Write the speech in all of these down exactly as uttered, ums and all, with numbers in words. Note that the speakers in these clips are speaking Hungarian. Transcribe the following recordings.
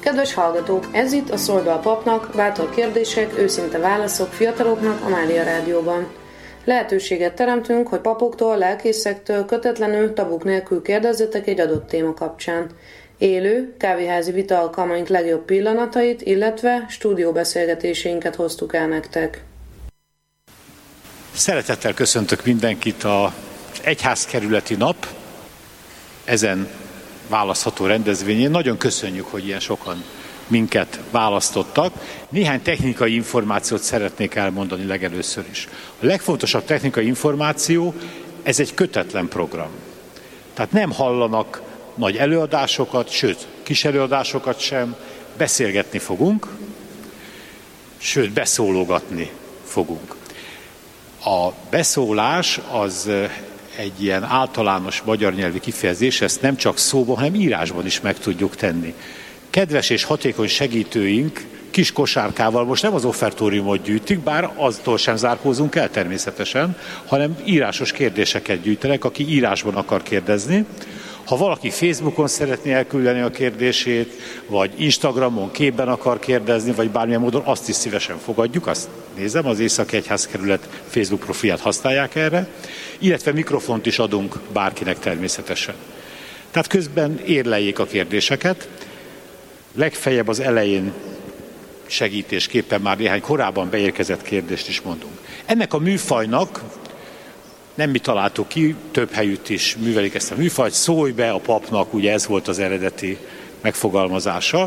Kedves hallgatók, ez itt a Szóld be a papnak, bátor kérdések, őszinte válaszok fiataloknak a Mária Rádióban. Lehetőséget teremtünk, hogy papoktól, lelkészektől kötetlenül, tabuk nélkül kérdezzetek egy adott téma kapcsán. Élő, kávéházi vita alkalmaink legjobb pillanatait, illetve stúdióbeszélgetéseinket hoztuk el nektek. Szeretettel köszöntök mindenkit az Egyházkerületi Nap ezen választható rendezvényén. Nagyon köszönjük, hogy ilyen sokan minket választottak. Néhány technikai információt szeretnék elmondani legelőször is. A legfontosabb technikai információ, ez egy kötetlen program. Tehát nem hallanak nagy előadásokat, sőt, kis előadásokat sem, beszélgetni fogunk, sőt, beszólogatni fogunk. A beszólás az egy ilyen általános magyar nyelvi kifejezés, ezt nem csak szóban, hanem írásban is meg tudjuk tenni. Kedves és hatékony segítőink kis kosárkával most nem az offertóriumot gyűjtik, bár aztól sem zárkózunk el természetesen, hanem írásos kérdéseket gyűjtenek, aki írásban akar kérdezni. Ha valaki Facebookon szeretné elküldeni a kérdését, vagy Instagramon képben akar kérdezni, vagy bármilyen módon, azt is szívesen fogadjuk, azt nézem, az Északi Egyházkerület Facebook profilját használják erre, illetve mikrofont is adunk bárkinek természetesen. Tehát közben érleljék a kérdéseket, legfeljebb az elején segítésképpen már néhány korábban beérkezett kérdést is mondunk. Ennek a műfajnak, nem mi találtuk ki, több helyütt is művelik ezt a műfajt, szólj be a papnak, ugye ez volt az eredeti megfogalmazása.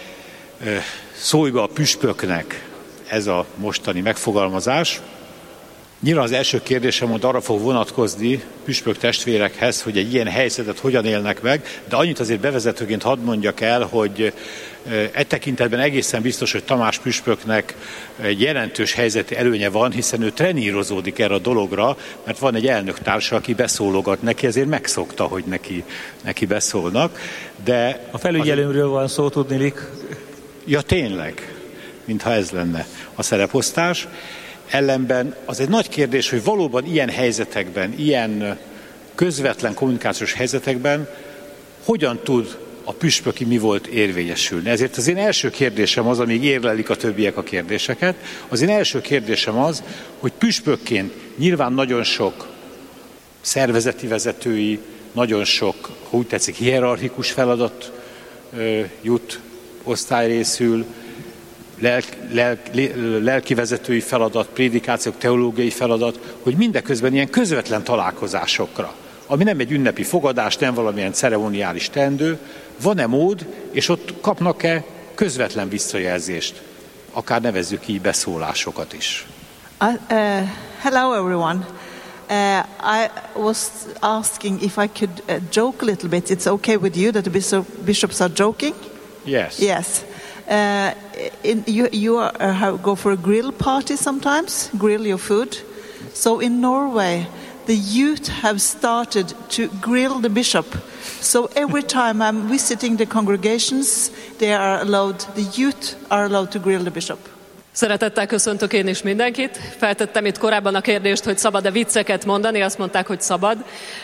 Szólj be a püspöknek, ez a mostani megfogalmazás. Nyilván az első kérdésem mond arra fog vonatkozni püspök testvérekhez, hogy egy ilyen helyzetet hogyan élnek meg, de annyit azért bevezetőként hadd mondjak el, hogy e tekintetben egészen biztos, hogy Tamás püspöknek egy jelentős helyzeti előnye van, hiszen ő trenírozódik erre a dologra, mert van egy elnöktársa, aki beszólogat neki, ezért megszokta, hogy neki, neki beszólnak. De a felügyelőmről van szó, tudnilik. Ja, tényleg, mintha ez lenne a szereposztás. Ellenben az egy nagy kérdés, hogy valóban ilyen helyzetekben, ilyen közvetlen kommunikációs helyzetekben hogyan tud a püspöki mi volt érvényesülni. Ezért az én első kérdésem az, amíg érlelik a többiek a kérdéseket, az én első kérdésem az, hogy püspökként nyilván nagyon sok szervezeti vezetői, nagyon sok, ha úgy tetszik, hierarchikus feladat ö, jut osztályrészül, Lelk, lelk, lelkivezetői feladat, prédikációk, teológiai feladat, hogy mindeközben ilyen közvetlen találkozásokra, ami nem egy ünnepi fogadás, nem valamilyen ceremoniális teendő, van-e mód, és ott kapnak-e közvetlen visszajelzést, akár nevezzük így beszólásokat is. Uh, uh, hello everyone. Uh, I was asking if I could uh, joke a little bit. It's okay with you that the bishop, bishops are joking? Yes. Yes. Uh, in, you you are, uh, have, go for a grill party sometimes, grill your food. So in Norway, the youth have started to grill the bishop. So every time I'm visiting the congregations, they are allowed, the youth are allowed to grill the bishop. Szeretettel köszöntök én is mindenkit. Feltettem itt korábban a kérdést, hogy szabad-e vicceket mondani, azt mondták, hogy szabad.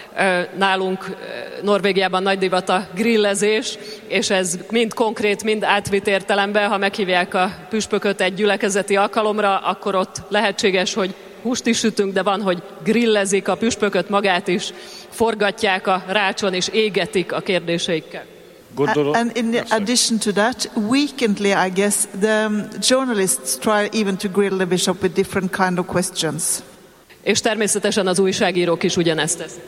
Nálunk Norvégiában nagy divat a grillezés, és ez mind konkrét, mind átvitt értelemben, ha meghívják a püspököt egy gyülekezeti alkalomra, akkor ott lehetséges, hogy húst is sütünk, de van, hogy grillezik a püspököt magát is, forgatják a rácson és égetik a kérdéseikkel. Gondolom. And in addition to that, weekendly, I guess, the journalists try even to grill the bishop with different kind of questions. És természetesen az újságírók is ugyanezt tesz.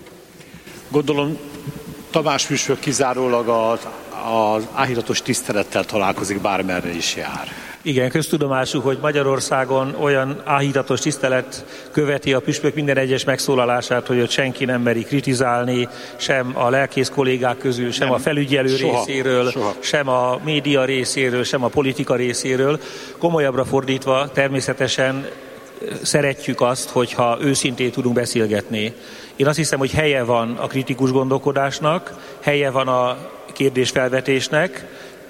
Gondolom, Tamás püspök kizárólag az, az áhítatos tisztelettel találkozik, bármerre is jár. Igen, köztudomású, hogy Magyarországon olyan áhítatos tisztelet követi a püspök minden egyes megszólalását, hogy ott senki nem meri kritizálni, sem a lelkész kollégák közül, sem nem, a felügyelő soha, részéről, soha. sem a média részéről, sem a politika részéről. Komolyabbra fordítva természetesen szeretjük azt, hogyha őszintén tudunk beszélgetni. Én azt hiszem, hogy helye van a kritikus gondolkodásnak, helye van a kérdésfelvetésnek,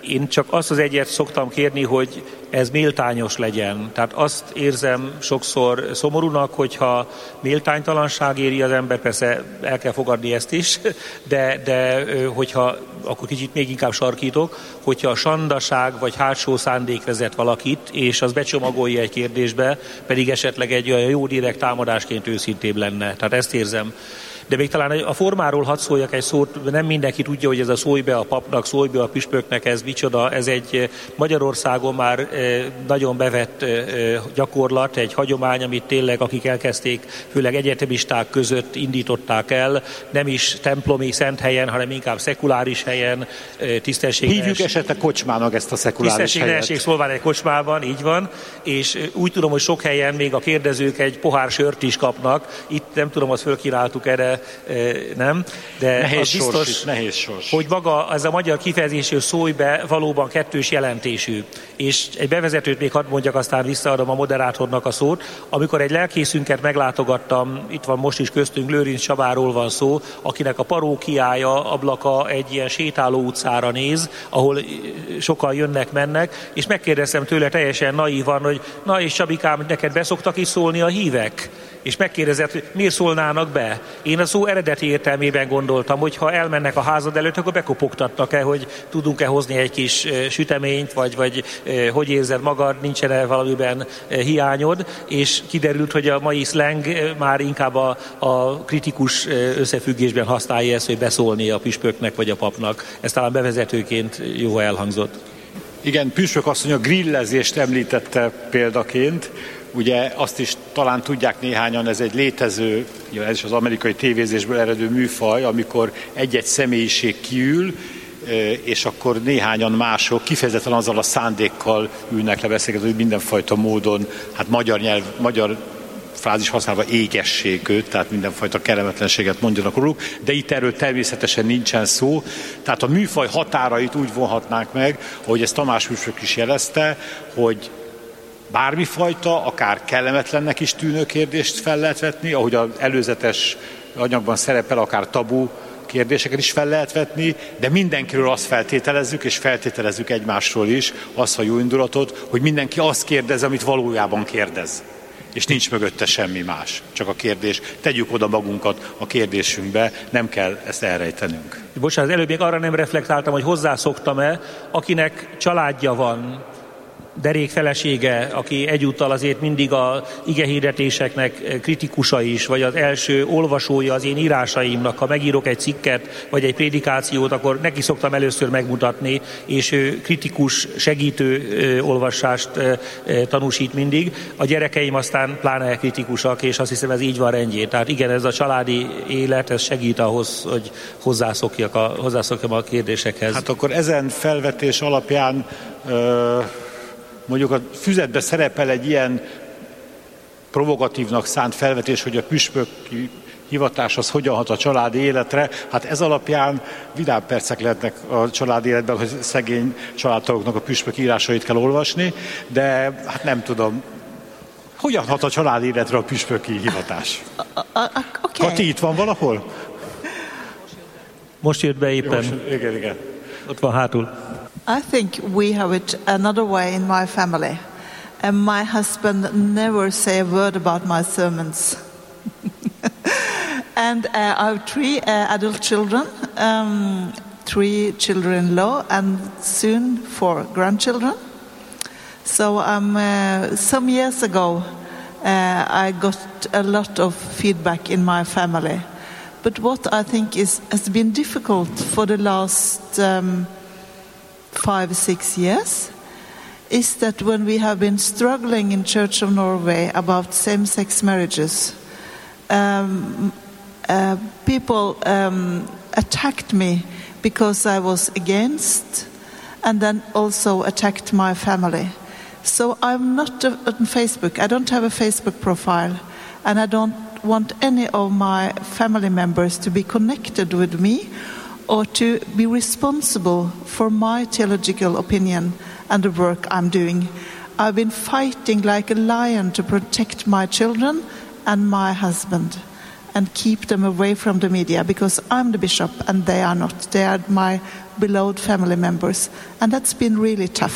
Én csak azt az egyet szoktam kérni, hogy ez méltányos legyen. Tehát azt érzem sokszor szomorúnak, hogyha méltánytalanság éri az ember, persze el kell fogadni ezt is, de, de hogyha, akkor kicsit még inkább sarkítok, hogyha a sandaság vagy hátsó szándék vezet valakit, és az becsomagolja egy kérdésbe, pedig esetleg egy olyan jó direkt támadásként őszintébb lenne. Tehát ezt érzem. De még talán a formáról hadd szóljak egy szót, nem mindenki tudja, hogy ez a szólj be a papnak, szólj be a püspöknek, ez micsoda, ez egy Magyarországon már nagyon bevett gyakorlat, egy hagyomány, amit tényleg akik elkezdték, főleg egyetemisták között indították el, nem is templomi szent helyen, hanem inkább szekuláris helyen, tisztességes. Hívjuk esetleg kocsmának ezt a szekuláris helyet. Tisztességes szólván egy kocsmában, így van, és úgy tudom, hogy sok helyen még a kérdezők egy pohár sört is kapnak, itt nem tudom, azt fölkínáltuk erre, nem, de nehéz az biztos, sors, nehéz sors. hogy maga ez a magyar kifejezés, hogy szólj be, valóban kettős jelentésű. És egy bevezetőt még hadd mondjak, aztán visszaadom a moderátornak a szót. Amikor egy lelkészünket meglátogattam, itt van most is köztünk, Lőrinc Csabáról van szó, akinek a parókiája, ablaka egy ilyen sétáló utcára néz, ahol sokan jönnek-mennek, és megkérdeztem tőle teljesen naívan, hogy na és Csabikám, neked beszoktak is szólni a hívek? És megkérdezett, hogy miért szólnának be. Én a szó eredeti értelmében gondoltam, hogy ha elmennek a házad előtt, akkor bekopogtatnak-e, hogy tudunk-e hozni egy kis süteményt, vagy, vagy hogy érzed magad, nincsen-e valamiben hiányod, és kiderült, hogy a mai slang már inkább a, a kritikus összefüggésben használja ezt, hogy beszólni a püspöknek vagy a papnak. Ez talán bevezetőként jó elhangzott. Igen, püspök asszony a grillezést említette példaként. Ugye azt is talán tudják néhányan, ez egy létező, ez is az amerikai tévézésből eredő műfaj, amikor egy-egy személyiség kiül, és akkor néhányan mások kifejezetten azzal a szándékkal ülnek le beszélgetni, hogy mindenfajta módon, hát magyar nyelv, magyar frázis használva égessék őt, tehát mindenfajta kellemetlenséget mondjanak róluk, de itt erről természetesen nincsen szó. Tehát a műfaj határait úgy vonhatnánk meg, ahogy ezt Tamás püspök is jelezte, hogy bármifajta, akár kellemetlennek is tűnő kérdést fel lehet vetni, ahogy az előzetes anyagban szerepel, akár tabu kérdéseket is fel lehet vetni, de mindenkiről azt feltételezzük, és feltételezzük egymásról is azt a jó indulatot, hogy mindenki azt kérdez, amit valójában kérdez. És nincs mögötte semmi más, csak a kérdés. Tegyük oda magunkat a kérdésünkbe, nem kell ezt elrejtenünk. Bocsánat, előbb még arra nem reflektáltam, hogy hozzászoktam-e, akinek családja van, derék felesége, aki egyúttal azért mindig a igehirdetéseknek kritikusa is, vagy az első olvasója az én írásaimnak, ha megírok egy cikket, vagy egy prédikációt, akkor neki szoktam először megmutatni, és ő kritikus, segítő olvasást tanúsít mindig. A gyerekeim aztán pláne kritikusak, és azt hiszem ez így van rendjén. Tehát igen, ez a családi élet, ez segít ahhoz, hogy hozzászokjak a, hozzászokjam a kérdésekhez. Hát akkor ezen felvetés alapján ö- mondjuk a füzetbe szerepel egy ilyen provokatívnak szánt felvetés, hogy a püspöki hivatás az hogyan hat a családi életre. Hát ez alapján vidám percek lehetnek a családi életben, hogy szegény családtagoknak a püspök írásait kell olvasni, de hát nem tudom, hogyan hat a családi életre a püspöki hivatás? Okay. Kati, itt van valahol? Most jött be éppen. Jó, igen, igen. Ott van hátul. I think we have it another way in my family. And my husband never say a word about my sermons. And uh, I have three uh, adult children, um, three children-in-law, and soon four grandchildren. So um, uh, some years ago, uh, I got a lot of feedback in my family. But what I think is has been difficult for the last um, five, six years is that when we have been struggling in Church of Norway about same-sex marriages, um, uh, people um, attacked me because I was against, and then also attacked my family. So I'm not on Facebook. I don't have a Facebook profile, and I don't want any of my family members to be connected with me or to be responsible for my theological opinion and the work I'm doing. I've been fighting like a lion to protect my children and my husband. and keep them away from the media, because I'm the bishop and they are not. They are my beloved family members, and that's been really tough.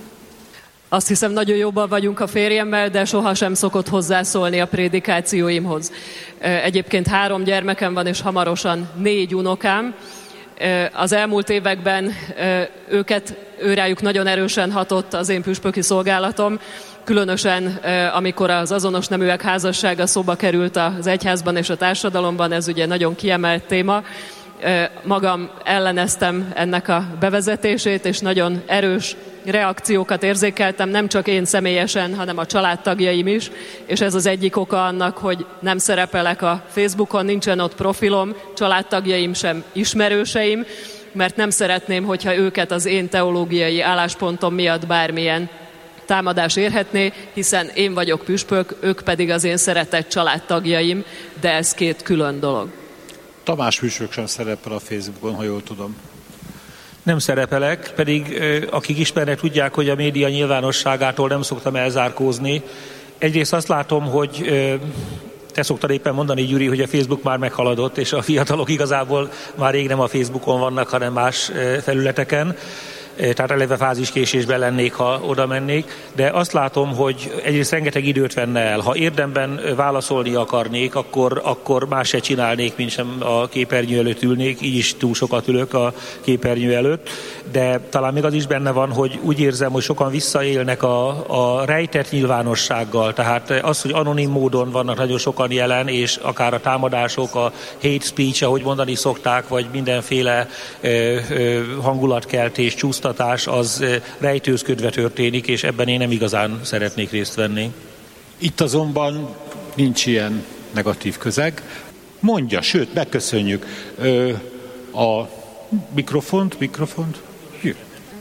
Azt hiszem, nagyon jóban vagyunk a férjemmel, de sohasem szokott hozzászólni a prédikációimhoz. Egyébként három gyermekem van, és hamarosan négy unokám. Az elmúlt években őket, őrájuk nagyon erősen hatott az én püspöki szolgálatom, különösen amikor az azonos neműek házassága szóba került az egyházban és a társadalomban, ez ugye nagyon kiemelt téma. Magam elleneztem ennek a bevezetését, és nagyon erős reakciókat érzékeltem, nem csak én személyesen, hanem a családtagjaim is, és ez az egyik oka annak, hogy nem szerepelek a Facebookon, nincsen ott profilom, családtagjaim sem ismerőseim, mert nem szeretném, hogyha őket az én teológiai álláspontom miatt bármilyen támadás érhetné, hiszen én vagyok püspök, ők pedig az én szeretett családtagjaim, de ez két külön dolog. Tamás püspök sem szerepel a Facebookon, ha jól tudom. Nem szerepelek, pedig akik ismernek, tudják, hogy a média nyilvánosságától nem szoktam elzárkózni. Egyrészt azt látom, hogy te szoktad éppen mondani, Gyuri, hogy a Facebook már meghaladott, és a fiatalok igazából már rég nem a Facebookon vannak, hanem más felületeken. Tehát eleve fáziskésésben lennék, ha oda mennék, de azt látom, hogy egyrészt rengeteg időt venne el. Ha érdemben válaszolni akarnék, akkor, akkor más se csinálnék, mint sem a képernyő előtt ülnék, így is túl sokat ülök a képernyő előtt, de talán még az is benne van, hogy úgy érzem, hogy sokan visszaélnek a, a rejtett nyilvánossággal, tehát az, hogy anonim módon vannak nagyon sokan jelen, és akár a támadások, a hate speech, ahogy mondani szokták, vagy mindenféle ö, ö, hangulatkeltés, csúsztatás, az rejtőzködve történik, és ebben én nem igazán szeretnék részt venni. Itt azonban nincs ilyen negatív közeg. Mondja, sőt, megköszönjük ö, a mikrofont, mikrofont. Jö.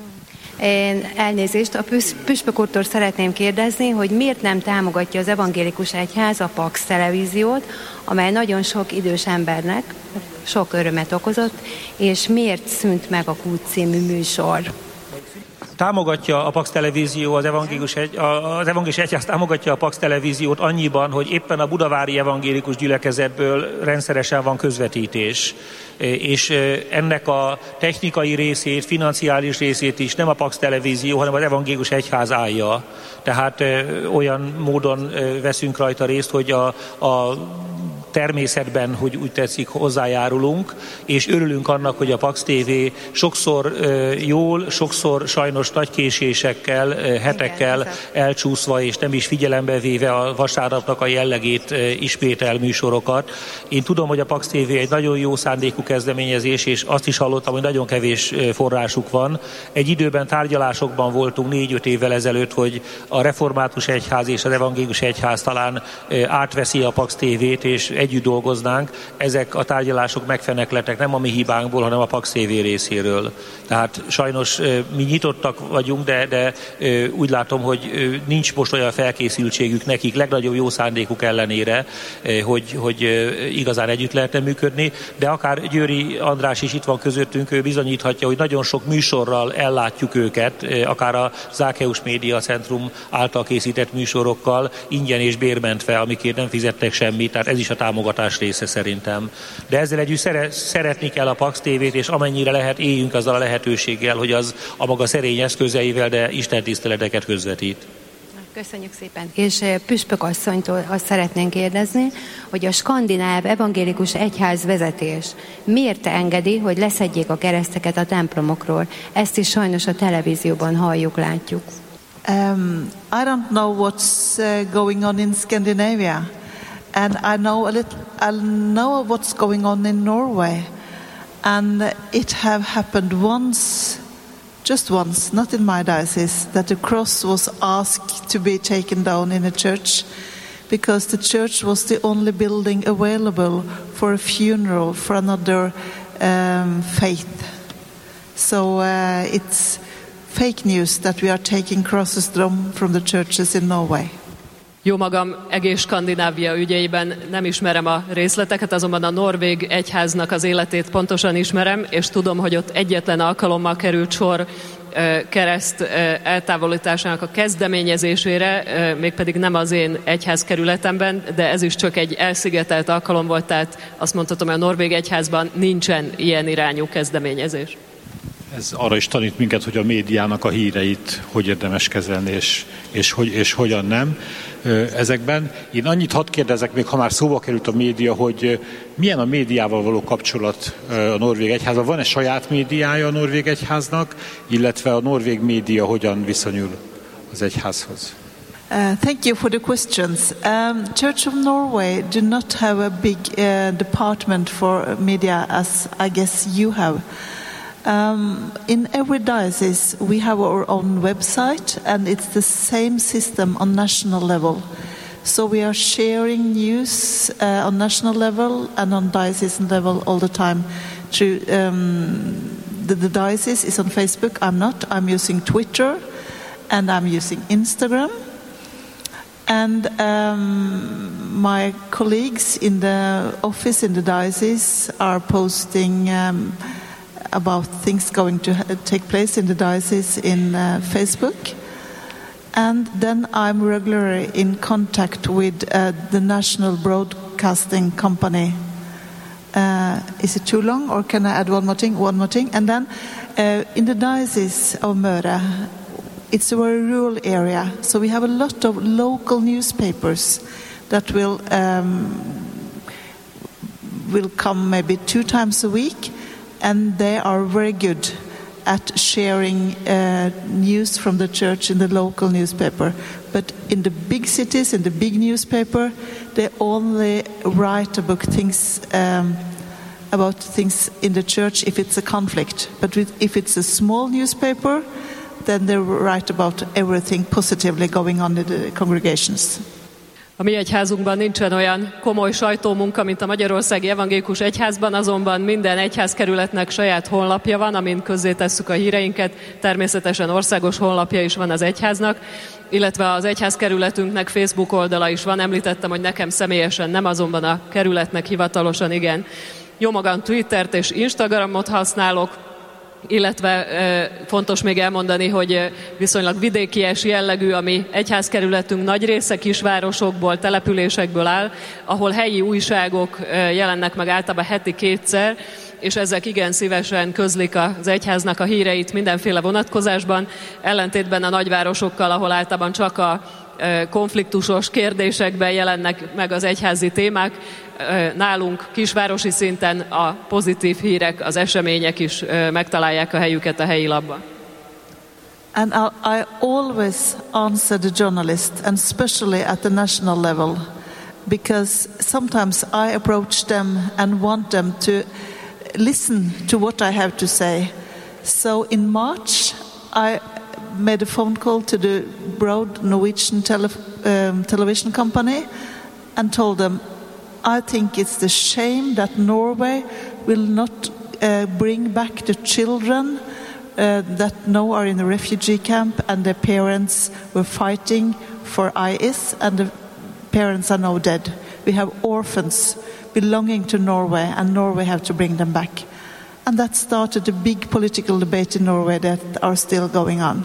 Én elnézést, a püspök úrtól szeretném kérdezni, hogy miért nem támogatja az evangélikus egyház a Pax televíziót, amely nagyon sok idős embernek sok örömet okozott, és miért szűnt meg a Kút című műsor? Támogatja a Pax televízió, az evangélikus, egy, az evangélikus egyház támogatja a Pax televíziót annyiban, hogy éppen a budavári evangélikus gyülekezetből rendszeresen van közvetítés. És ennek a technikai részét, financiális részét is nem a Pax televízió, hanem az evangélikus egyház állja. Tehát olyan módon veszünk rajta részt, hogy a, a természetben, hogy úgy tetszik, hozzájárulunk, és örülünk annak, hogy a Pax té vé sokszor jól, sokszor sajnos nagy késésekkel, hetekkel elcsúszva, és nem is figyelembe véve a vasárnapnak a jellegét ismétel műsorokat. Én tudom, hogy a Pax té vé egy nagyon jó szándékú kezdeményezés, és azt is hallottam, hogy nagyon kevés forrásuk van. Egy időben tárgyalásokban voltunk négy-öt évvel ezelőtt, hogy a református egyház és az evangélikus egyház talán átveszi a Pax té vét, és együtt dolgoznánk. Ezek a tárgyalások megfeneklettek nem a mi hibánkból, hanem a Pax té vé részéről. Tehát sajnos mi nyitottak vagyunk, de, de úgy látom, hogy nincs most olyan felkészültségük nekik, legnagyobb jó szándékuk ellenére, hogy, hogy igazán együtt lehetne működni, de akár Győri András is itt van közöttünk, ő bizonyíthatja, hogy nagyon sok műsorral ellátjuk őket, akár a Zákeus Média Centrum által készített műsorokkal, ingyen és bérmentve, amikért nem fizettek semmit, tehát ez is a támogatás része szerintem. De ezzel együtt szere- szeretni kell a Pax té vét, és amennyire lehet éljünk azzal a lehetőséggel, hogy az a maga szerény eszközeivel, de istentiszteleteket közvetít. Köszönjük szépen. És püspök asszonytól azt szeretnénk kérdezni, hogy a skandináv evangélikus egyház vezetés miért engedi, hogy leszedjék a kereszteket a templomokról? Ezt is sajnos a televízióban halljuk, látjuk. Um, I don't know what's uh, going on in Scandinavia, and I know a little. I know what's going on in Norway, and it have happened once, just once, not in my diocese, that the cross was asked to be taken down in a church, because the church was the only building available for a funeral for another um, faith. So uh, it's fake news that we are taking crosses down from the churches in Norway. Jó magam, egész Skandinávia ügyeiben nem ismerem a részleteket, azonban a norvég egyháznak az életét pontosan ismerem, és tudom, hogy ott egyetlen alkalommal került sor kereszt eltávolításának a kezdeményezésére, mégpedig nem az én egyházkerületemben, de ez is csak egy elszigetelt alkalom volt, tehát azt mondhatom, hogy a norvég egyházban nincsen ilyen irányú kezdeményezés. Ez arra is tanít minket, hogy a médiának a híreit hogy érdemes kezelni, és, és, hogy, és hogyan nem ezekben. Én annyit hadd kérdezek, még ha már szóba került a média, hogy milyen a médiával való kapcsolat a norvég egyházban? Van-e saját médiája a norvég egyháznak, illetve a norvég média hogyan viszonyul az egyházhoz? Uh, thank you for the questions. Um, Church of Norway do not have a big uh, department for media as I guess you have. Um, in every diocese we have our own website, and it's the same system on national level. So we are sharing news uh, on national level and on diocesan level all the time. Through, um, the, the diocese is on Facebook. I'm not. I'm using Twitter, and I'm using Instagram. And um, my colleagues in the office in the diocese are posting Um, about things going to ha- take place in the diocese in uh, Facebook. And then I'm regularly in contact with uh, the national broadcasting company. Uh, is it too long, or can I add one more thing? One more thing. And then uh, in the diocese of Møre, it's a very rural area, so we have a lot of local newspapers that will um, will come maybe two times a week. And they are very good at sharing uh, news from the church in the local newspaper. But in the big cities, in the big newspaper, they only write about things um, about things in the church if it's a conflict. But with, if it's a small newspaper, then they write about everything positively going on in the congregations. A mi egyházunkban nincsen olyan komoly sajtómunka, mint a Magyarországi Evangélikus Egyházban, azonban minden egyházkerületnek saját honlapja van, amin közzétesszük a híreinket. Természetesen országos honlapja is van az egyháznak, illetve az egyházkerületünknek Facebook oldala is van. Említettem, hogy nekem személyesen nem, azonban a kerületnek hivatalosan igen. Jó magam Twittert és Instagramot használok, illetve e, fontos még elmondani, hogy e, viszonylag vidékies jellegű, ami egyházkerületünk nagy része kisvárosokból, településekből áll, ahol helyi újságok e, jelennek meg általában heti kétszer, és ezek igen szívesen közlik az egyháznak a híreit mindenféle vonatkozásban, ellentétben a nagyvárosokkal, ahol általában csak a konfliktusos kérdésekben jelennek meg az egyházi témák. Nálunk kisvárosi szinten a pozitív hírek, az események is megtalálják a helyüket a helyi lapban. And I, I always answer the journalist, and especially at the national level, because sometimes I approach them and want them to listen to what I have to say. So in March, I made a phone call to the Broad Norwegian tele, um, television company and told them, I think it's the shame that Norway will not uh, bring back the children uh, that now are in a refugee camp, and their parents were fighting for I S, and the parents are now dead. We have orphans belonging to Norway, and Norway have to bring them back. And that started a big political debate in Norway that are still going on.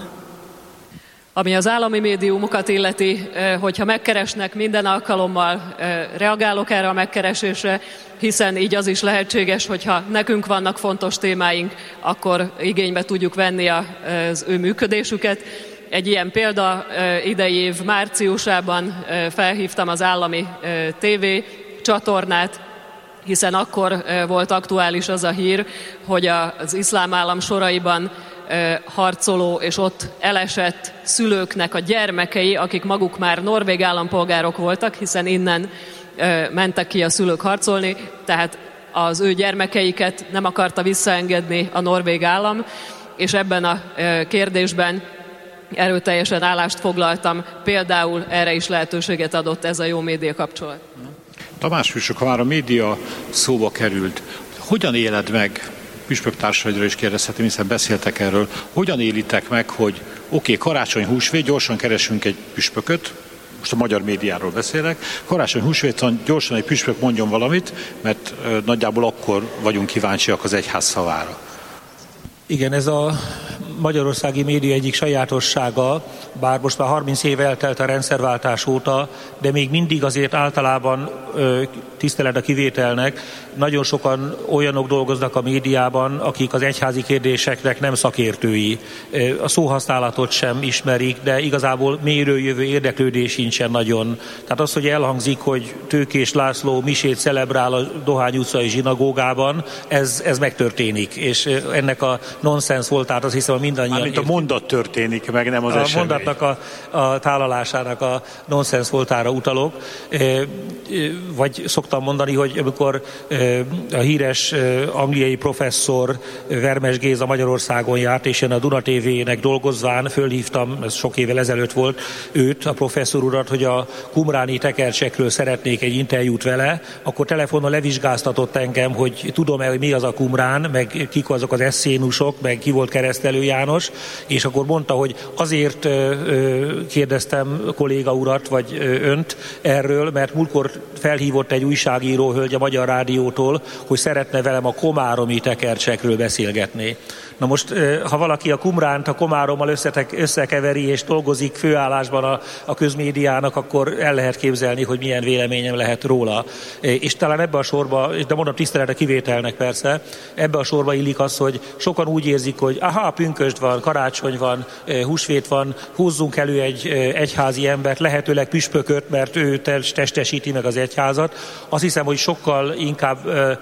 Ami az állami médiumokat illeti, hogyha megkeresnek, minden alkalommal reagálok erre a megkeresésre, hiszen így az is lehetséges, hogyha nekünk vannak fontos témáink, akkor igénybe tudjuk venni az ő működésüket. Egy ilyen példa, idei év márciusában felhívtam az állami tévé csatornát, hiszen akkor volt aktuális az a hír, hogy az iszlám állam soraiban harcoló és ott elesett szülőknek a gyermekei, akik maguk már norvég állampolgárok voltak, hiszen innen mentek ki a szülők harcolni, tehát az ő gyermekeiket nem akarta visszaengedni a norvég állam, és ebben a kérdésben erőteljesen állást foglaltam, például erre is lehetőséget adott ez a jó média kapcsolat. Tamás Püspök, ha már a média szóba került, hogyan éled meg, püspöktársaidra is kérdezhetem, hiszen beszéltek erről, hogyan élitek meg, hogy oké, okay, karácsony, húsvét, gyorsan keresünk egy püspököt, most a magyar médiáról beszélek, karácsony, húsvéton gyorsan egy püspök mondjon valamit, mert nagyjából akkor vagyunk kíváncsiak az egyház szavára. Igen, ez a magyarországi média egyik sajátossága, bár most már harminc év eltelt a rendszerváltás óta, de még mindig azért általában tisztelet a kivételnek, nagyon sokan olyanok dolgoznak a médiában, akik az egyházi kérdéseknek nem szakértői. A szóhasználatot sem ismerik, de igazából mélyről jövő érdeklődés sincsen nagyon. Tehát az, hogy elhangzik, hogy Tőkés László misét celebrál a Dohány utcai zsinagógában, ez, ez megtörténik, és ennek a nonsens voltát azt hiszem, mindannyian... Mármint a mondat történik, meg nem az a esemény. A mondatnak a, a tálalásának a nonsens voltára utalok. Vagy szoktam mondani, hogy amikor a híres angliai professzor Vermes Géza Magyarországon járt, és én a Duna té vének dolgozván fölhívtam, ez sok évvel ezelőtt volt, őt, a professzor urat, hogy a qumráni tekercsekről szeretnék egy interjút vele, akkor telefonon levizsgáztatott engem, hogy tudom-e, hogy mi az a Qumrán, meg kik azok az eszénusok, meg ki volt Keresztelő János, és akkor mondta, hogy azért kérdeztem kolléga urat, vagy önt erről, mert múltkor felhívott egy újságíró hölgy a Magyar Rádiótól, hogy szeretne velem a komáromi tekercsekről beszélgetni. Na most, ha valaki a Qumránt a Komárommal összetek, összekeveri és dolgozik főállásban a, a közmédiának, akkor el lehet képzelni, hogy milyen véleményem lehet róla. És talán ebbe a sorba, de mondom tisztelet a kivételnek persze, ebbe a sorba illik az, hogy sokan úgy érzik, hogy aha, pünkösd van, karácsony van, húsvét van, húzzunk elő egy egyházi embert, lehetőleg püspököt, mert ő testesíti meg az egyházat. Azt hiszem, hogy sokkal inkább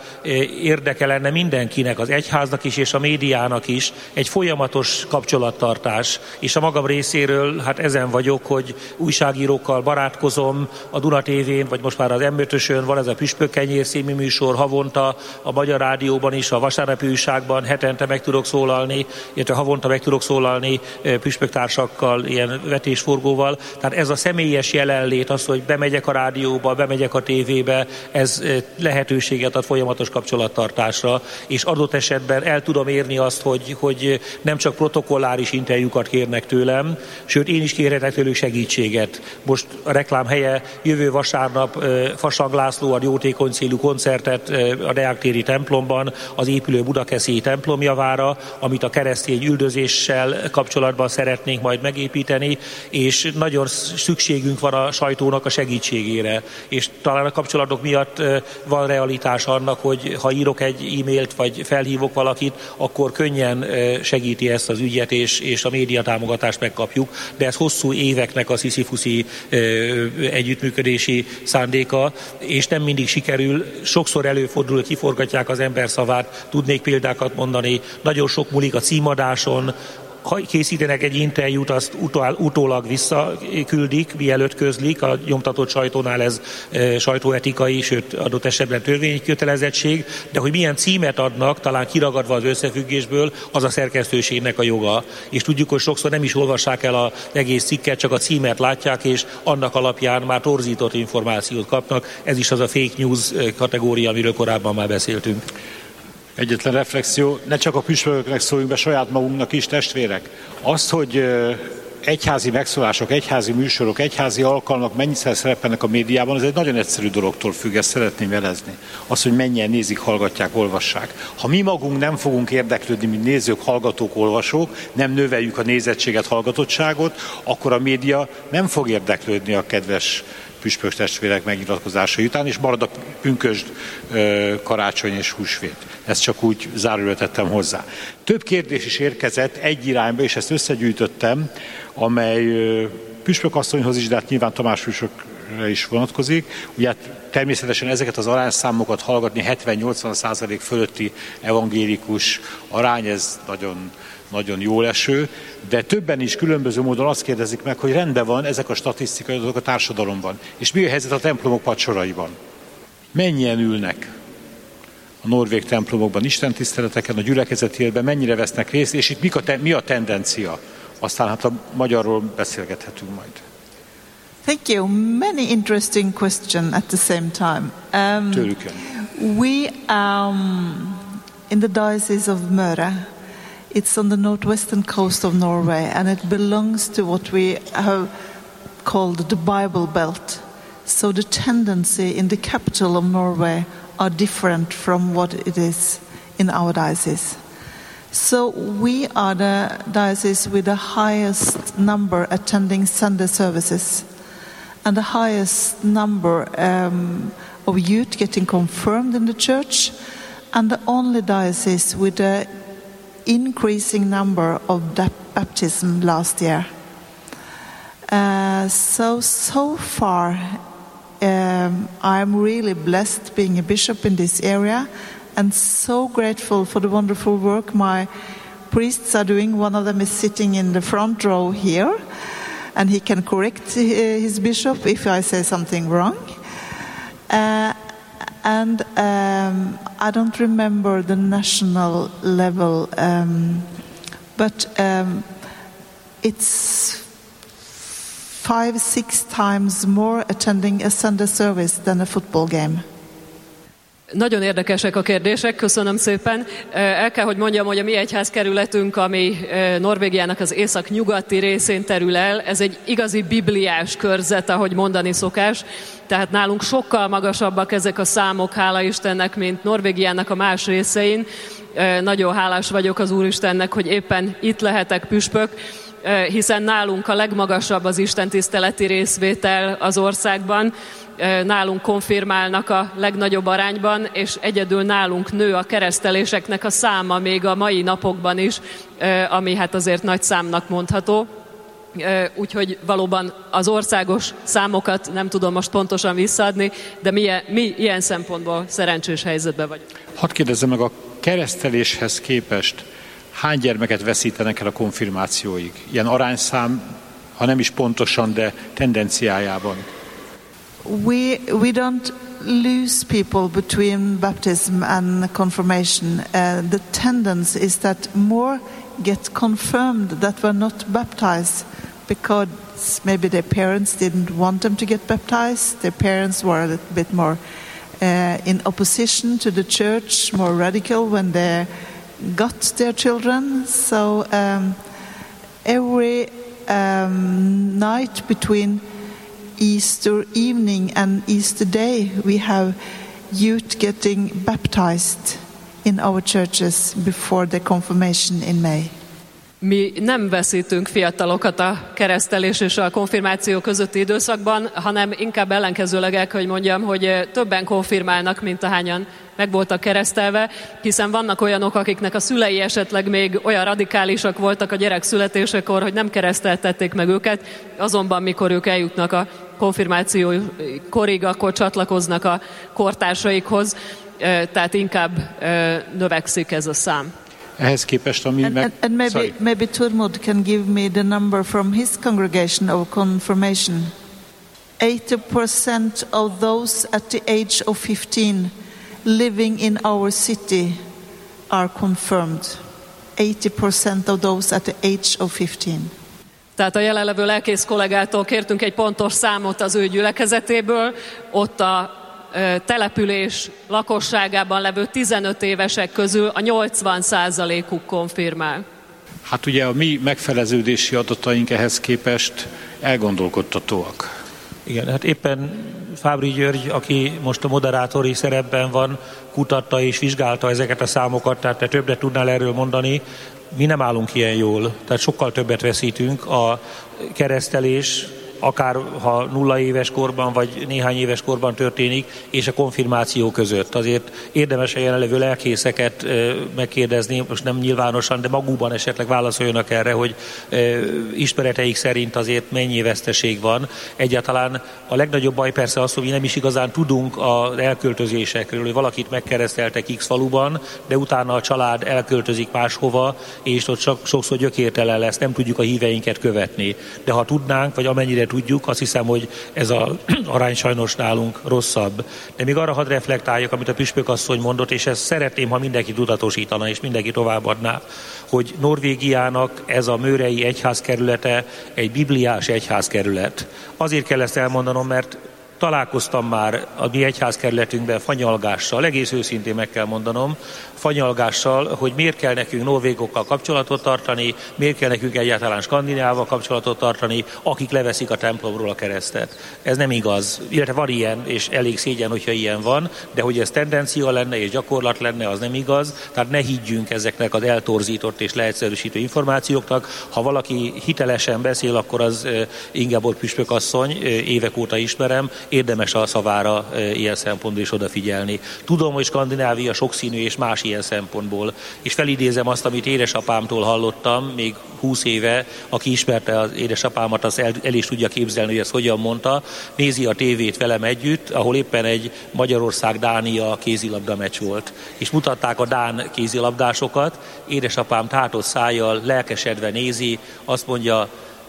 érdeke lenne mindenkinek, az egyháznak is és a médiának is egy folyamatos kapcsolattartás, és a magam részéről hát ezen vagyok, hogy újságírókkal barátkozom, a Duna té vén, vagy most már az em ötösön van ez a Püspökkenyér című műsor, havonta a Magyar Rádióban is, a Vasárnapi Újságban hetente meg tudok szólalni, illetve havonta meg tudok szólalni püspöktársakkal, ilyen vetésforgóval. Tehát ez a személyes jelenlét, az, hogy bemegyek a rádióba, bemegyek a tévébe, ez lehetőséget ad folyamatos kapcsolattartásra, és adott esetben el tudom érni azt, hogy Hogy, hogy nem csak protokolláris interjúkat kérnek tőlem, sőt én is kérhetek tőlük segítséget. Most a reklám helye jövő vasárnap Fasang László ad jótékony célú koncertet a Deák téri templomban, az épülő budakeszi templom javára, amit a keresztény üldözéssel kapcsolatban szeretnénk majd megépíteni, és nagyon szükségünk van a sajtónak a segítségére. És talán a kapcsolatok miatt van realitás annak, hogy ha írok egy e-mailt, vagy felhívok valakit, akkor könnyen segíti ezt az ügyet, és, és a média támogatást megkapjuk, de ez hosszú éveknek a sziszifuszi együttműködési szándéka, és nem mindig sikerül, sokszor előfordul, hogy kiforgatják az ember szavát, tudnék példákat mondani, nagyon sok múlik a címadáson, ha készítenek egy interjút, azt utól, utólag visszaküldik, mielőtt közlik, a nyomtatott sajtónál ez e, sajtóetikai, sőt adott esetben törvényi kötelezettség, de hogy milyen címet adnak, talán kiragadva az összefüggésből, az a szerkesztőségnek a joga. És tudjuk, hogy sokszor nem is olvassák el az egész cikket, csak a címet látják, és annak alapján már torzított információt kapnak. Ez is az a fake news kategória, amiről korábban már beszéltünk. Egyetlen reflexió, ne csak a püspököknek szóljunk be, saját magunknak is, testvérek. Azt, hogy egyházi megszólások, egyházi műsorok, egyházi alkalmak mennyiszer szerepelnek a médiában, ez egy nagyon egyszerű dologtól függ, ezt szeretném jelezni. Az, hogy mennyien nézik, hallgatják, olvassák. Ha mi magunk nem fogunk érdeklődni, mint nézők, hallgatók, olvasók, nem növeljük a nézettséget, hallgatottságot, akkor a média nem fog érdeklődni a kedves püspök testvérek megnyilatkozásai után, és marad a pünkösd, karácsony és húsvét. Ezt csak úgy zárójelbe tettem hozzá. Több kérdés is érkezett egy irányba, és ezt összegyűjtöttem, amely püspökasszonyhoz is, de hát nyilván Tamás püspökre is vonatkozik. Ugye természetesen ezeket az arányszámokat hallgatni, hetven-nyolcvan százalék fölötti evangélikus arány, ez nagyon nagyon jól eső, de többen is különböző módon azt kérdezik meg, hogy rendben van ezek a statisztikai adatok a társadalomban. És mi a helyzet a templomok padsoraiban? Mennyien ülnek a norvég templomokban, istentiszteleteken, a gyülekezeti életben, mennyire vesznek részt, és itt mik a te, mi a tendencia? Aztán hát a magyarról beszélgethetünk majd. Thank you. Many interesting questions at the same time. Um, Tőlük jön. We, um, in the Diocese of Møre, it's on the northwestern coast of Norway, and it belongs to what we have called the Bible Belt. So the tendency in the capital of Norway are different from what it is in our diocese. So we are the diocese with the highest number attending Sunday services and the highest number um, of youth getting confirmed in the church, and the only diocese with the increasing number of baptism last year. Uh, so, so far, um, I'm really blessed being a bishop in this area, and so grateful for the wonderful work my priests are doing. One of them is sitting in the front row here, and he can correct his bishop if I say something wrong. Uh, and um, I don't remember the national level, um, but um, it's five, six times more attending a Sunday service than a football game. Nagyon érdekesek a kérdések, köszönöm szépen. El kell, hogy mondjam, hogy a mi egyházkerületünk, ami Norvégiának az észak-nyugati részén terül el, ez egy igazi bibliás körzet, ahogy mondani szokás. Tehát nálunk sokkal magasabbak ezek a számok, hála Istennek, mint Norvégiának a más részein. Nagyon hálás vagyok az Úristennek, hogy éppen itt lehetek püspök, hiszen nálunk a legmagasabb az istentiszteleti részvétel az országban. Nálunk konfirmálnak a legnagyobb arányban, és egyedül nálunk nő a kereszteléseknek a száma még a mai napokban is, ami hát azért nagy számnak mondható. Úgyhogy valóban az országos számokat nem tudom most pontosan visszaadni, de mi, mi ilyen szempontból szerencsés helyzetben vagyunk. Hadd kérdezzem meg, a kereszteléshez képest hány gyermeket veszítenek el a konfirmációig? Ilyen arányszám, ha nem is pontosan, de tendenciájában. We we don't lose people between baptism and confirmation. Uh, the tendency is that more get confirmed that were not baptized because maybe their parents didn't want them to get baptized. Their parents were a little bit more uh, in opposition to the church, more radical when they got their children. So um, every um, night between Easter evening and Easter day, we have youth getting baptized in our churches before their confirmation in May. Mi nem veszítünk fiatalokat a keresztelés és a konfirmáció közötti időszakban, hanem inkább ellenkezőleg el kell, hogy mondjam, hogy többen konfirmálnak, mint ahányan meg voltak keresztelve, hiszen vannak olyanok, akiknek a szülei esetleg még olyan radikálisak voltak a gyerek születésekor, hogy nem kereszteltették meg őket, azonban mikor ők eljutnak a konfirmáció korig, akkor csatlakoznak a kortársaikhoz, tehát inkább növekszik ez a szám. Ehhez képest, ami and, meg... And, and maybe, maybe Tormod can give me the number from his congregation of confirmation. eighty percent of those at the age of fifteen living in our city are confirmed. eighty percent of those at the age of fifteen. Tehát a jelenlevő lelkész kollégától kértünk egy pontos számot az ő gyülekezetéből, ott a település lakosságában levő tizenöt évesek közül a nyolcvan százalékuk konfirmál. Hát ugye a mi megfeleződési adataink ehhez képest elgondolkodtatóak. Igen, hát éppen Fábri György, aki most a moderátori szerepben van, kutatta és vizsgálta ezeket a számokat, tehát te többet tudnál erről mondani. Mi nem állunk ilyen jól, tehát sokkal többet veszítünk. A keresztelés, akár ha nulla éves korban, vagy néhány éves korban történik, és a konfirmáció között. Azért érdemes a jelenlevő lelkészeket megkérdezni, most nem nyilvánosan, de magukban esetleg válaszoljanak erre, hogy ismereteik szerint azért mennyi veszteség van. Egyáltalán a legnagyobb baj persze az, hogy nem is igazán tudunk az elköltözésekről, hogy valakit megkereszteltek X faluban, de utána a család elköltözik máshova, és ott csak sokszor gyökértelen lesz, nem tudjuk a híveinket követni. De ha tudnánk, vagy amennyire tudjuk, azt hiszem, hogy ez az arány sajnos nálunk rosszabb. De még arra hadd reflektáljak, amit a püspök asszony mondott, és ezt szeretném, ha mindenki tudatosítana, és mindenki továbbadná, hogy Norvégiának ez a mőrei egyházkerülete egy bibliás egyházkerület. Azért kell ezt elmondanom, mert találkoztam már a mi egyházkerületünkben fanyalgással, egész őszintén meg kell mondanom, fanyalgással, hogy miért kell nekünk norvégokkal kapcsolatot tartani, miért kell nekünk egyáltalán Skandinávával kapcsolatot tartani, akik leveszik a templomról a keresztet. Ez nem igaz, illetve van ilyen, és elég szégyen, hogyha ilyen van, de hogy ez tendencia lenne és gyakorlat lenne, az nem igaz, tehát ne higgyünk ezeknek az eltorzított és leegyszerűsítő információknak. Ha valaki hitelesen beszél, akkor az Ingeborg püspökasszony, évek óta ismerem, érdemes a szavára ilyen szempontból is odafigyelni. Tudom, hogy Skandinávia sokszínű és más ilyen szempontból, és felidézem azt, amit édesapámtól hallottam, még húsz éve, aki ismerte az édesapámat, az el, el is tudja képzelni, hogy ezt hogyan mondta, nézi a tévét velem együtt, ahol éppen egy Magyarország-Dánia kézilabda meccs volt, és mutatták a dán kézilabdásokat, édesapám tátott szájjal, lelkesedve nézi, azt mondja,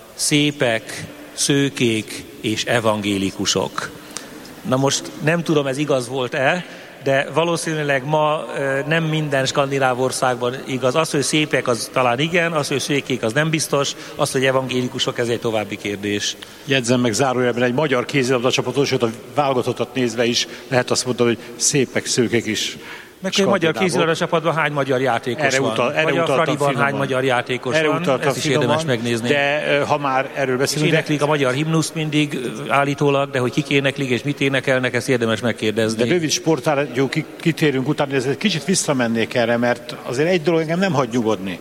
szépek, szőkék és evangélikusok. Na most nem tudom, ez igaz volt-e, de valószínűleg ma nem minden skandináv országban igaz. Az, hogy szépek, az talán igen, az, hogy szőkék, az nem biztos, az, hogy evangélikusok, ez egy további kérdés. Jegyzem meg zárójelben, egy magyar kézilabda csapatot, sőt a válogatottat nézve is lehet azt mondani, hogy szépek, szőkék is. Meg a magyar kézilabda csapatban hány magyar játékos erre van? Utal, erre vagy a Fradiban hány magyar játékos erre van? Ezt is finoman, érdemes megnézni. De ha már erről beszélünk... És éneklik a magyar himnuszt mindig állítólag, de hogy kik éneklik és mit énekelnek, ezt érdemes megkérdezni. De rövid sportárgyú kitérünk utána, de ez egy kicsit visszamennék erre, mert azért egy dolog engem nem hagy nyugodni.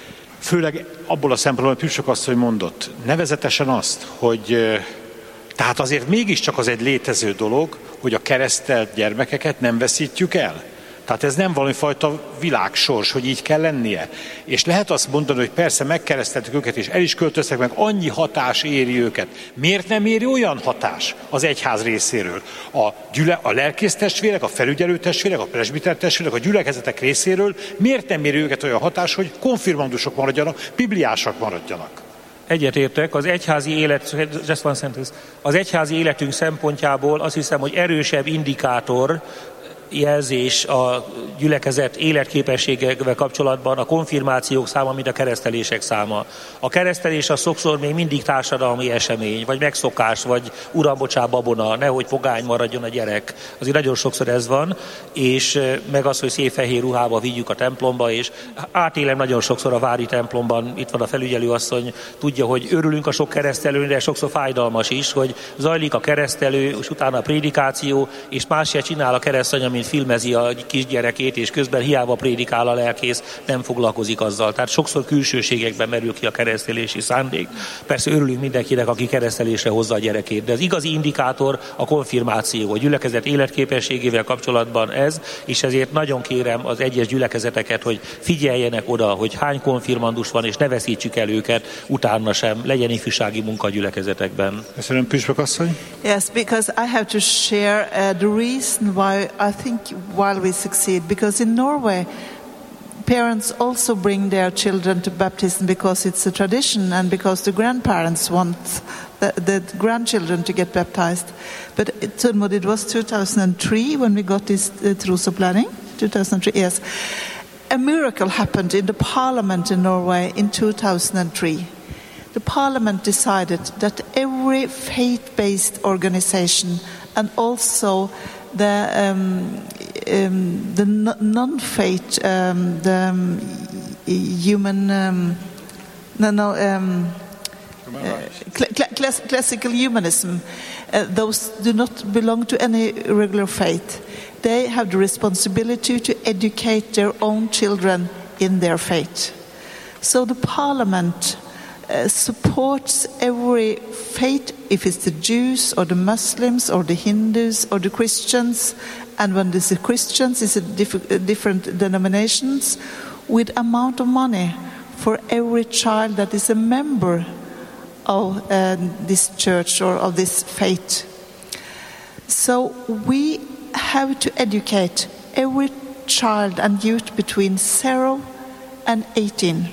Főleg abból a szempontból, hogy Püspök asszony mondott. Nevezetesen azt, hogy tehát azért mégiscsak az egy létező dolog, hogy a keresztelt gyermekeket nem veszítjük el. Tehát ez nem valami fajta világsors, hogy így kell lennie. És lehet azt mondani, hogy persze megkereszteltük őket, és el is költöztek, meg annyi hatás éri őket. Miért nem éri olyan hatás az egyház részéről? A, gyüle, a lelkésztestvérek, a felügyelőtestvérek, a presbitertestvérek, a gyülekezetek részéről miért nem éri őket olyan hatás, hogy konfirmandusok maradjanak, bibliásak maradjanak? Egyetértek, az egyházi élet, just one sentence, az egyházi életünk szempontjából azt hiszem, hogy erősebb indikátor, jelzés a gyülekezet életképességekkel kapcsolatban a konfirmációk száma, mint a keresztelések száma. A keresztelés az sokszor még mindig társadalmi esemény, vagy megszokás, vagy uram, bocsá, babona, nehogy pogány maradjon a gyerek. Azért nagyon sokszor ez van, és meg az, hogy szép fehér ruhába vigyük a templomba, és átélem nagyon sokszor a vári templomban, itt van a felügyelőasszony, tudja, hogy örülünk a sok keresztelőn, de sokszor fájdalmas is, hogy zajlik a keresztelő, és utána a prédikáció, és más se csinál a keresztanya, mint filmezi a kisgyerekét, és közben hiába prédikál a lelkész, nem foglalkozik azzal. Tehát sokszor külsőségekben merül ki a keresztelési szándék. Persze örülünk mindenkinek, aki keresztelésre hozza a gyerekét, de az igazi indikátor a konfirmáció, a gyülekezet életképességével kapcsolatban ez, és ezért nagyon kérem az egyes gyülekezeteket, hogy figyeljenek oda, hogy hány konfirmandus van, és ne veszítsük el őket, utána sem legyen ifjúsági munka a gyülekezetekben. Köszönöm, Püspök asszony. Yes, because I have to share uh, the reason why I think while we succeed, because in Norway parents also bring their children to baptism because it's a tradition and because the grandparents want the, the grandchildren to get baptized. But it, Tormod, it was two thousand three when we got this uh, trosopplæring. two thousand three, yes. A miracle happened in the parliament in Norway in two thousand three. The parliament decided that every faith-based organization and also the um, um, the non-faith, um, the um, human, um, no, no, um, uh, cl- cl- classical humanism, uh, those do not belong to any regular faith. They have the responsibility to educate their own children in their faith. So the parliament Uh, supports every faith, if it's the Jews or the Muslims or the Hindus or the Christians, and when there's the Christians, it's a diff- uh, different denominations, with amount of money for every child that is a member of uh, this church or of this faith. So we have to educate every child and youth between zero and eighteen.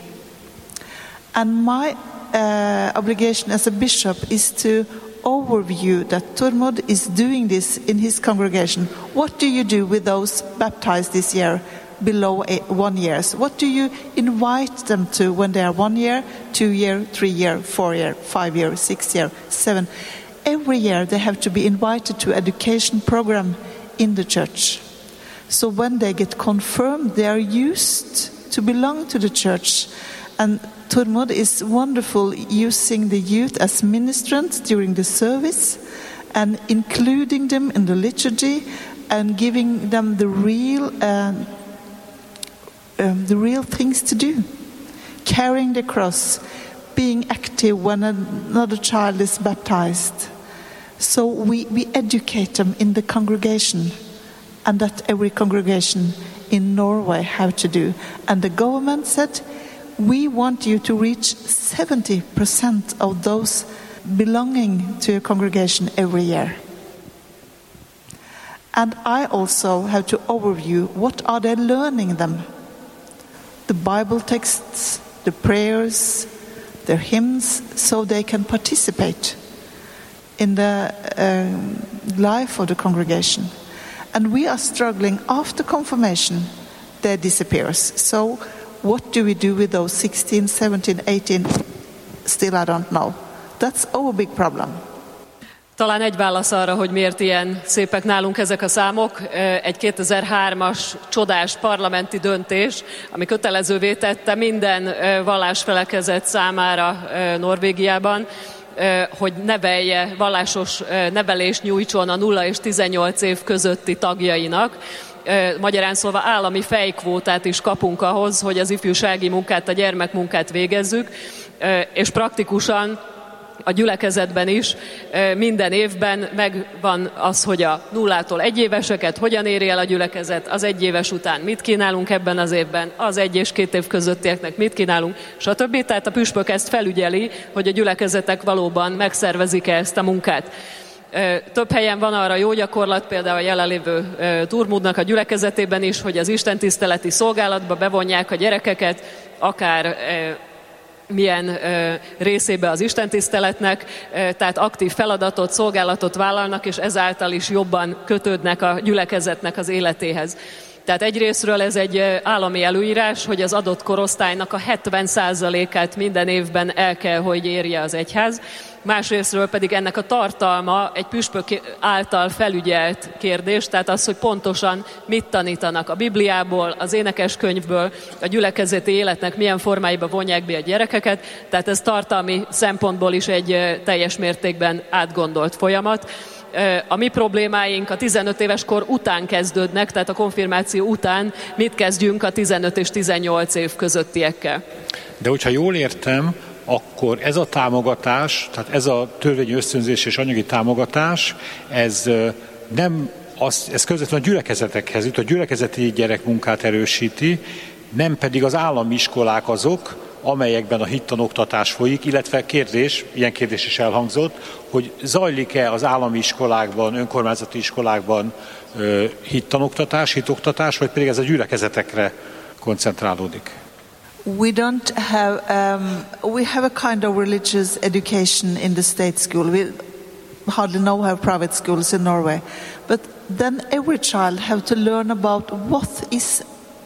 And my uh, obligation as a bishop is to overview that Tormod is doing this in his congregation. What do you do with those baptized this year below eight, one year? What do you invite them to when they are one year, two year, three year, four year, five year, six year, seven? every year they have to be invited to education program in the church. So when they get confirmed, they are used to belong to the church. And Tormod is wonderful using the youth as ministrants during the service and including them in the liturgy and giving them the real uh, um, the real things to do. Carrying the cross, being active when another child is baptized. So we, we educate them in the congregation, and that every congregation in Norway have to do. And the government said, we want you to reach seventy percent of those belonging to a congregation every year. And I also have to overview what are they learning them. The Bible texts, the prayers, their hymns, so they can participate in the um, life of the congregation. And we are struggling after confirmation, they disappears. So what do we do with those sixteen, seventeen, eighteen? Still I don't know. That's our big problem. Talán egy válasz arra, hogy miért ilyen szépek nálunk ezek a számok, egy kétezer-hármas csodás parlamenti döntés, ami kötelezővé tette minden vallásfelekezet számára Norvégiában, hogy nevelje, vallásos nevelést nyújtson a nulla és tizennyolc év közötti tagjainak. Magyarán szólva állami fejkvótát is kapunk ahhoz, hogy az ifjúsági munkát, a gyermekmunkát végezzük, és praktikusan a gyülekezetben is minden évben megvan az, hogy a nullától egyéveseket hogyan éri el a gyülekezet, az egyéves után mit kínálunk ebben az évben, az egy és két év közöttieknek mit kínálunk, stb. Tehát a püspök ezt felügyeli, hogy a gyülekezetek valóban megszervezik-e ezt a munkát. Több helyen van arra jó gyakorlat, például a jelenlévő Tormodnak a gyülekezetében is, hogy az istentiszteleti szolgálatba bevonják a gyerekeket, akár milyen ö, részébe az istentiszteletnek, ö, tehát aktív feladatot, szolgálatot vállalnak, és ezáltal is jobban kötődnek a gyülekezetnek az életéhez. Tehát egyrészről ez egy állami előírás, hogy az adott korosztálynak a hetven százalékát minden évben el kell, hogy érje az egyház. Másrészről pedig ennek a tartalma egy püspök által felügyelt kérdés, tehát az, hogy pontosan mit tanítanak a Bibliából, az énekeskönyvből, a gyülekezeti életnek milyen formáiba vonják be a gyerekeket, tehát ez tartalmi szempontból is egy teljes mértékben átgondolt folyamat. A mi problémáink a tizenöt éves kor után kezdődnek, tehát a konfirmáció után mit kezdjünk a tizenöt és tizennyolc év közöttiekkel. De hogyha jól értem, akkor ez a támogatás, tehát ez a törvényi ösztönzés és anyagi támogatás, ez nem az, ez közvetlenül a gyülekezetekhez jut, a gyülekezeti gyerekmunkát erősíti, nem pedig az állami iskolák azok, amelyekben a hittanoktatás folyik, illetve kérdés, ilyen kérdés is elhangzott, hogy zajlik-e az állami iskolákban, önkormányzati iskolákban uh, hittanoktatás, hitoktatás, vagy pedig ez a gyülekezetekre koncentrálódik? We don't have, um, we have a kind of religious education in the state school. We hardly know have private schools in Norway. But then every child have to learn about what is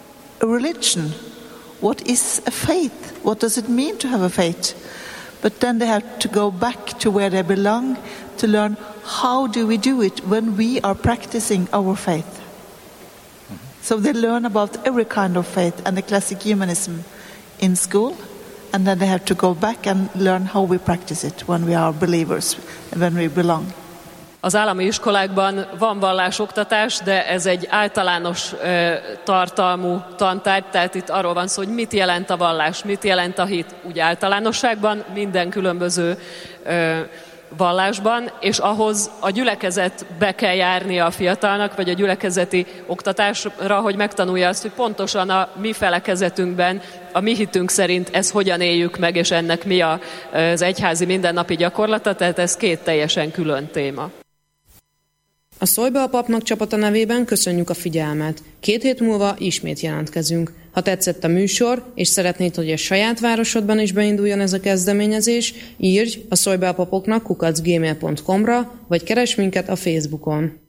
a religion. What is a faith? What does it mean to have a faith? But then they have to go back to where they belong to learn how do we do it when we are practicing our faith. Mm-hmm. So they learn about every kind of faith and the classic humanism in school, and then they have to go back and learn how we practice it when we are believers and when we belong. Az állami iskolákban van vallásoktatás, de ez egy általános ö, tartalmú tantárgy, tehát itt arról van szó, hogy mit jelent a vallás, mit jelent a hit, úgy általánosságban, minden különböző ö, vallásban, és ahhoz a gyülekezetbe kell járnia a fiatalnak, vagy a gyülekezeti oktatásra, hogy megtanulja azt, hogy pontosan a mi felekezetünkben, a mi hitünk szerint ezt hogyan éljük meg, és ennek mi a, az egyházi mindennapi gyakorlata, tehát ez két teljesen külön téma. A Szólj be a papnak csapata nevében köszönjük a figyelmet. Két hét múlva ismét jelentkezünk. Ha tetszett a műsor, és szeretnéd, hogy a saját városodban is beinduljon ez a kezdeményezés, írj a szólj be a papoknak kukac gmail pont com-ra, vagy keresd minket a Facebookon.